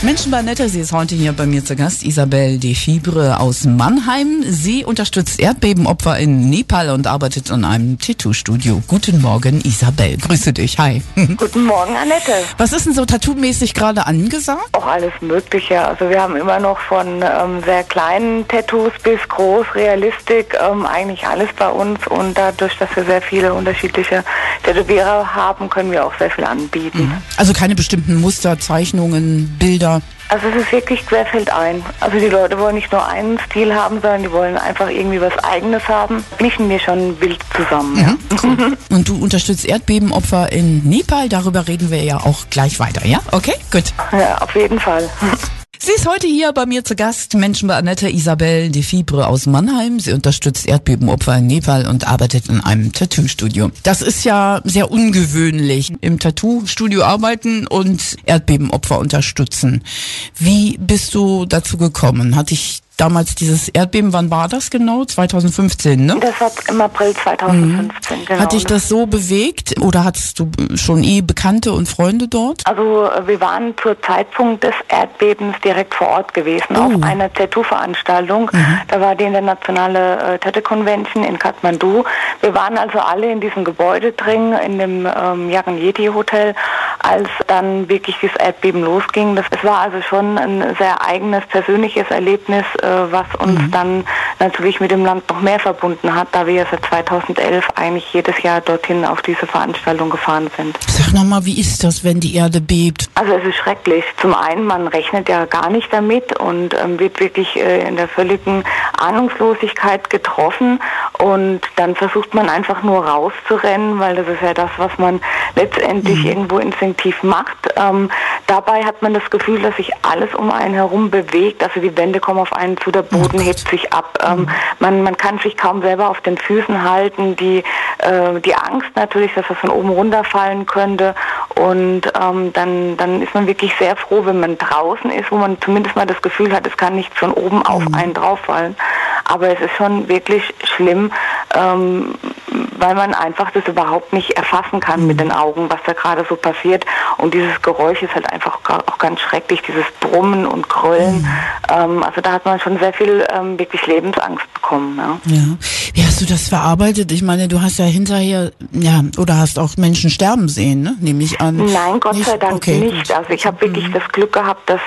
Menschen bei Netter, sie ist heute hier bei mir zu Gast, Isabelle Defibre aus Mannheim. Sie unterstützt Erdbebenopfer in Nepal und arbeitet in einem Tattoo-Studio. Guten Morgen, Isabelle. Grüße dich. Hi. Guten Morgen, Annette. Was ist denn so tattoo-mäßig gerade angesagt? Auch alles Mögliche. Also wir haben immer noch von sehr kleinen Tattoos bis groß, Realistik, eigentlich alles bei uns. Und dadurch, dass wir sehr viele unterschiedliche Tätowierer haben, können wir auch sehr viel anbieten. Also keine bestimmten Muster, Zeichnungen, Bilder? Also es ist wirklich querfeldein. Also die Leute wollen nicht nur einen Stil haben, sondern die wollen einfach irgendwie was Eigenes haben. Mischen wir schon wild zusammen. Ja. Cool. Und du unterstützt Erdbebenopfer in Nepal, darüber reden wir ja auch gleich weiter, ja? Okay, gut. Ja, auf jeden Fall. Sie ist heute hier bei mir zu Gast, Menschen bei Annette, Isabelle Defibre aus Mannheim. Sie unterstützt Erdbebenopfer in Nepal und arbeitet in einem Tattoo-Studio. Das ist ja sehr ungewöhnlich, im Tattoo-Studio arbeiten und Erdbebenopfer unterstützen. Wie bist du dazu gekommen? Hatte ich damals dieses Erdbeben, wann war das genau? 2015, ne? Das war im April 2015, genau. Hat dich das so bewegt oder hattest du schon Bekannte und Freunde dort? Also wir waren zur Zeitpunkt des Erdbebens direkt vor Ort gewesen, auf einer Tattoo-Veranstaltung. Da war die internationale Tattoo Convention in Kathmandu. Wir waren also alle in diesem Gebäude drin, in dem Yeti Hotel, als dann wirklich das Erdbeben losging. Es war also schon ein sehr eigenes, persönliches Erlebnis, was uns dann natürlich mit dem Land noch mehr verbunden hat, da wir seit 2011 eigentlich jedes Jahr dorthin auf diese Veranstaltung gefahren sind. Sag nochmal, wie ist das, wenn die Erde bebt? Also es ist schrecklich. Zum einen, man rechnet ja gar nicht damit und wird wirklich in der völligen Ahnungslosigkeit getroffen und dann versucht man einfach nur rauszurennen, weil das ist ja das, was man letztendlich irgendwo instinktiv macht. Dabei hat man das Gefühl, dass sich alles um einen herum bewegt, also die Wände kommen auf einen zu, der Boden hebt sich ab. Man kann sich kaum selber auf den Füßen halten. Die Angst natürlich, dass das von oben runterfallen könnte. Und dann ist man wirklich sehr froh, wenn man draußen ist, wo man zumindest mal das Gefühl hat, es kann nichts von oben auf einen drauffallen. Aber es ist schon wirklich schlimm, weil man einfach das überhaupt nicht erfassen kann mit den Augen, was da gerade so passiert. Und dieses Geräusch ist halt einfach auch ganz schrecklich, dieses Brummen und Gröllen. Also da hat man schon sehr viel wirklich Lebensangst bekommen. Ja. Ja. Wie hast du das verarbeitet? Ich meine, du hast ja hinterher, oder hast auch Menschen sterben sehen, ne? Nehme ich an. Nein, Gott sei Dank nicht. Gut. Also ich habe wirklich das Glück gehabt, dass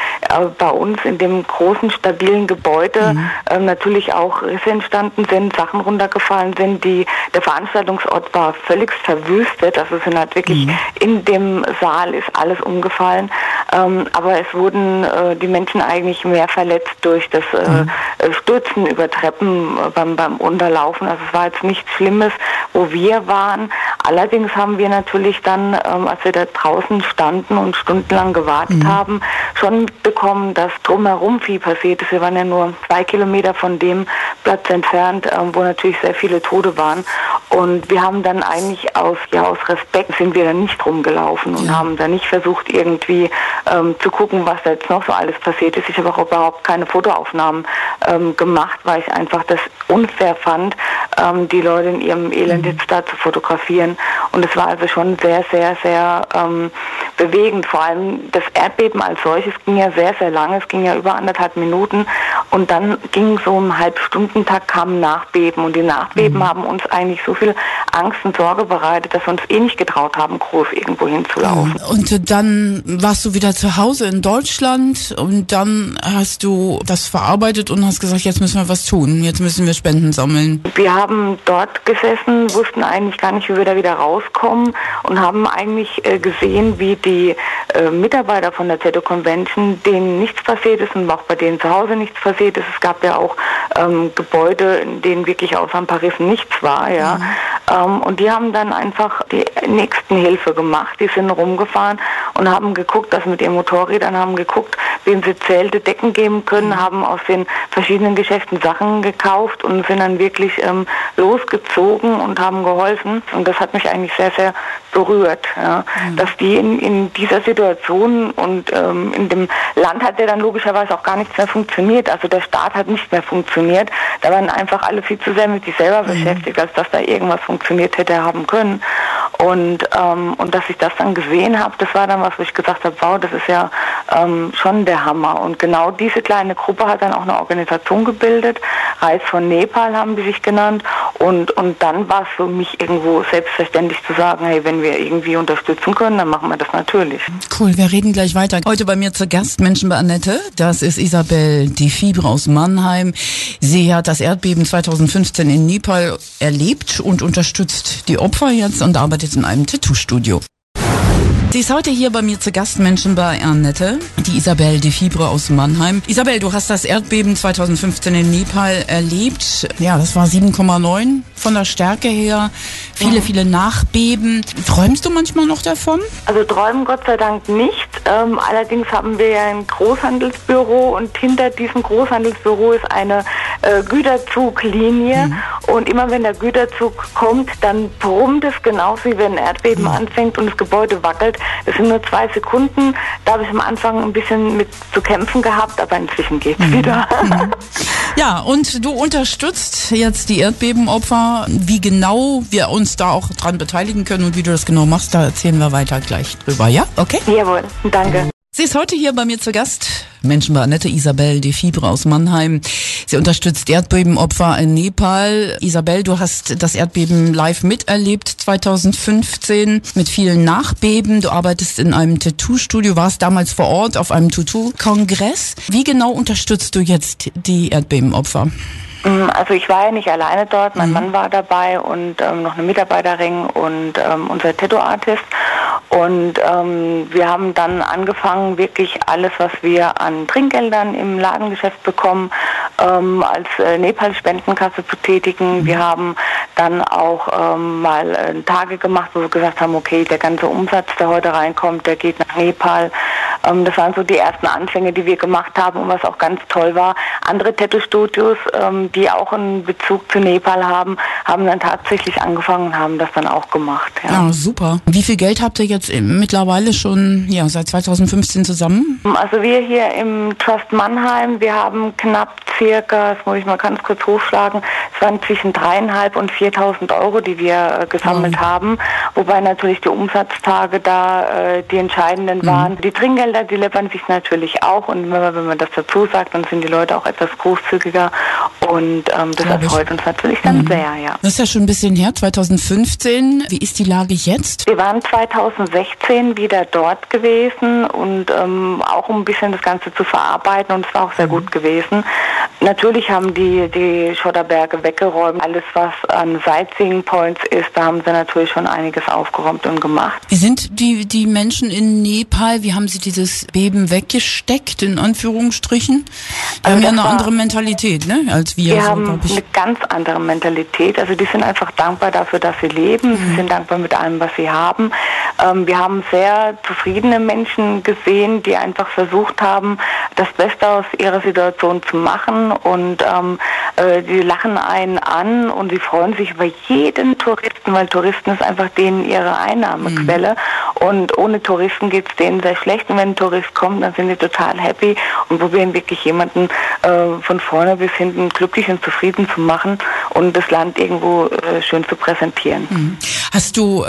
bei uns in dem großen, stabilen Gebäude natürlich auch Risse entstanden sind, Sachen runtergefallen sind. Der Veranstaltungsort war völlig verwüstet. Also es sind halt wirklich in dem Saal ist alles umgefallen. Aber es wurden die Menschen eigentlich mehr verletzt durch das Stürzen über Treppen beim Unterlaufen. Also es war jetzt nichts Schlimmes, wo wir waren. Allerdings haben wir natürlich dann, als wir da draußen standen und stundenlang gewartet haben, schon mitbekommen, dass drumherum viel passiert ist. Wir waren ja nur 2 Kilometer von dem Platz entfernt, wo natürlich sehr viele Tote waren. Und wir haben dann eigentlich aus Respekt sind wir dann nicht rumgelaufen und haben dann nicht versucht, irgendwie zu gucken, was da jetzt noch so alles passiert ist. Ich habe auch überhaupt keine Fotoaufnahmen gemacht, weil ich einfach das unfair fand, die Leute in ihrem Elend jetzt da zu fotografieren. Und es war also schon sehr, sehr, sehr bewegend. Vor allem das Erdbeben als solches ging ja sehr, sehr lange. Es ging ja über 1,5 Minuten. Und dann ging so im Halbstundentakt kam Nachbeben. Und die Nachbeben haben uns eigentlich so viel Angst und Sorge bereitet, dass wir uns nicht getraut haben, groß irgendwo hinzulaufen. Und dann warst du wieder zu Hause in Deutschland und dann hast du das verarbeitet und hast gesagt, jetzt müssen wir was tun. Jetzt müssen wir Spenden sammeln. Wir haben dort gesessen, wussten eigentlich gar nicht, wie wir da wieder rauskommen und haben eigentlich gesehen, wie die Mitarbeiter von der Tattoo Convention, denen nichts passiert ist und auch bei denen zu Hause nichts passiert ist. Es gab ja auch Gebäude, in denen wirklich außer ein paar Rissen nichts war. Ja. Und die haben dann einfach die Nächstenhilfe gemacht. Die sind rumgefahren und haben geguckt, also mit ihren Motorrädern haben geguckt, wem sie Zelte, Decken geben können, haben aus den verschiedenen Geschäften Sachen gekauft und sind dann wirklich losgezogen und haben geholfen. Und das hat mich eigentlich sehr, sehr berührt, ja. Dass die in dieser Situation und in dem Land hat ja dann logischerweise auch gar nichts mehr funktioniert. Also der Staat hat nicht mehr funktioniert. Da waren einfach alle viel zu sehr mit sich selber beschäftigt, als dass da irgendwas funktioniert hätte haben können. Und dass ich das dann gesehen habe, das war dann was, wo ich gesagt habe, wow, das ist ja schon der Hammer. Und genau diese kleine Gruppe hat dann auch eine Organisation gebildet, Reis von Nepal haben die sich genannt. Und dann war es für mich irgendwo selbstverständlich zu sagen, hey, wenn wir irgendwie unterstützen können, dann machen wir das natürlich. Cool, wir reden gleich weiter. Heute bei mir zu Gast Menschen bei Annette. Das ist Isabel Defibre aus Mannheim. Sie hat das Erdbeben 2015 in Nepal erlebt und unterstützt die Opfer jetzt und arbeitet in einem Tattoo-Studio. Sie ist heute hier bei mir zu Gast, Menschen bei Annette, die Isabel Defibre aus Mannheim. Isabel, du hast das Erdbeben 2015 in Nepal erlebt. Ja, das war 7,9 von der Stärke her. Viele Nachbeben. Träumst du manchmal noch davon? Also träumen Gott sei Dank nicht. Allerdings haben wir ja ein Großhandelsbüro und hinter diesem Großhandelsbüro ist eine Güterzuglinie. Und immer wenn der Güterzug kommt, dann brummt es genauso wie wenn ein Erdbeben anfängt und das Gebäude wackelt. Es sind nur 2 Sekunden. Da habe ich am Anfang ein bisschen mit zu kämpfen gehabt, aber inzwischen geht's wieder. Ja, und du unterstützt jetzt die Erdbebenopfer. Wie genau wir uns da auch dran beteiligen können und wie du das genau machst, da erzählen wir weiter gleich drüber, ja? Okay? Jawohl, danke. Sie ist heute hier bei mir zu Gast. Menschen bei Annette, Isabel Defibre aus Mannheim. Sie unterstützt Erdbebenopfer in Nepal. Isabel, du hast das Erdbeben live miterlebt 2015 mit vielen Nachbeben. Du arbeitest in einem Tattoo-Studio, warst damals vor Ort auf einem Tattoo-Kongress. Wie genau unterstützt du jetzt die Erdbebenopfer? Also ich war ja nicht alleine dort, mein Mann war dabei und noch eine Mitarbeiterin und unser Tattoo-Artist. Und wir haben dann angefangen, wirklich alles, was wir an Trinkgeldern im Ladengeschäft bekommen, als Nepal-Spendenkasse zu tätigen. Wir haben dann auch mal Tage gemacht, wo wir gesagt haben, okay, der ganze Umsatz, der heute reinkommt, der geht nach Nepal. Das waren so die ersten Anfänge, die wir gemacht haben und was auch ganz toll war. Andere Tattoo-Studios, die auch einen Bezug zu Nepal haben, haben dann tatsächlich angefangen und haben das dann auch gemacht. Ja, super. Wie viel Geld habt ihr jetzt mittlerweile schon seit 2015 zusammen? Also wir hier im Trust Mannheim, wir haben knapp circa, das muss ich mal ganz kurz hochschlagen, es waren zwischen 3.500 und 4.000 Euro, die wir gesammelt haben, wobei natürlich die Umsatztage da die entscheidenden waren. Die Trinkgelder, die läppern sich natürlich auch und wenn man das dazu sagt, dann sind die Leute auch etwas großzügiger und das erfreut uns natürlich dann sehr, ja. Das ist ja schon ein bisschen her, 2015. Wie ist die Lage jetzt? Wir waren 2016 wieder dort gewesen und auch um ein bisschen das Ganze zu verarbeiten und es war auch sehr gut gewesen. Natürlich haben die Schotterberge weggeräumt. Alles, was an Sightseeing Points ist, da haben sie natürlich schon einiges aufgeräumt und gemacht. Wie sind die Menschen in Nepal, wie haben sie dieses Beben weggesteckt, in Anführungsstrichen? Wir haben ja eine andere Mentalität, ne, als wir. Die haben eine ganz andere Mentalität. Also die sind einfach dankbar dafür, dass sie leben. Sie sind dankbar mit allem, was sie haben. Wir haben sehr zufriedene Menschen gesehen, die einfach versucht haben, das Beste aus ihrer Situation zu machen und die lachen einen an und sie freuen sich über jeden Touristen, weil Touristen ist einfach denen ihre Einnahmequelle und ohne Touristen geht es denen sehr schlecht und wenn ein Tourist kommt, dann sind die total happy und probieren wirklich jemanden von vorne bis hinten glücklich und zufrieden zu machen und das Land irgendwo schön zu präsentieren. Hast du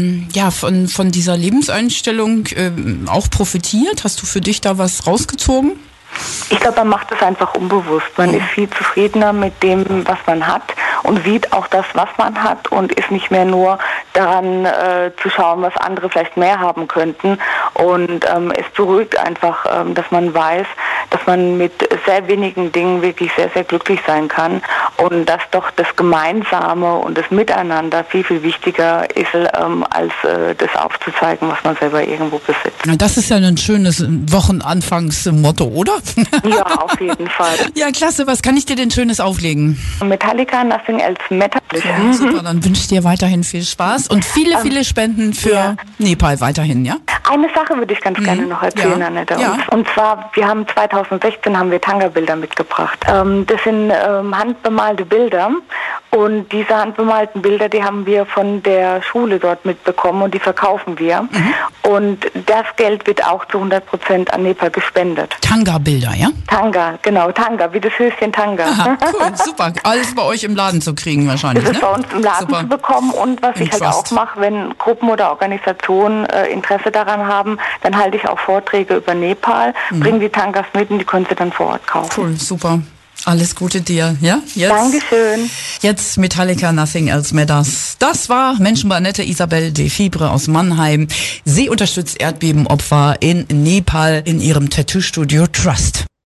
von dieser Lebenseinstellung auch profitiert? Hast du für dich da was rausgezogen? Ich glaube, man macht es einfach unbewusst. Man ist viel zufriedener mit dem, was man hat und sieht auch das, was man hat und ist nicht mehr nur daran zu schauen, was andere vielleicht mehr haben könnten. Und es beruhigt einfach, dass man weiß, dass man mit sehr wenigen Dingen wirklich sehr, sehr glücklich sein kann und dass doch das Gemeinsame und das Miteinander viel, viel wichtiger ist, als das aufzuzeigen, was man selber irgendwo besitzt. Das ist ja ein schönes Wochenanfangsmotto, oder? Ja, auf jeden Fall. Ja, klasse. Was kann ich dir denn Schönes auflegen? Metallica, Nothing Else Matters. Ja, super. Dann wünsche ich dir weiterhin viel Spaß und viele Spenden für Nepal weiterhin, ja? Eine Sache würde ich ganz gerne noch erzählen, Annette. Und zwar, wir haben 2016 Tanga-Bilder mitgebracht. Das sind handbemalte handbemalte Bilder. Und diese handbemalten Bilder, die haben wir von der Schule dort mitbekommen und die verkaufen wir. Und das Geld wird auch zu 100% an Nepal gespendet. Tanga-Bilder, ja? Tanga, genau, Tanga, wie das Höschen Tanga. Aha, cool, super. Alles bei euch im Laden zu kriegen wahrscheinlich, das ist ne? bei uns im Laden zu bekommen. Und was ich halt auch mache, wenn Gruppen oder Organisationen Interesse daran haben, dann halte ich auch Vorträge über Nepal, bringe die Tangas mit und die können sie dann vor Ort kaufen. Cool, super. Alles Gute dir, ja? Dankeschön. Jetzt Metallica, Nothing Else Matters. Das war Menschen bei Annette Isabel de Fibre aus Mannheim. Sie unterstützt Erdbebenopfer in Nepal in ihrem Tattoo-Studio Trust.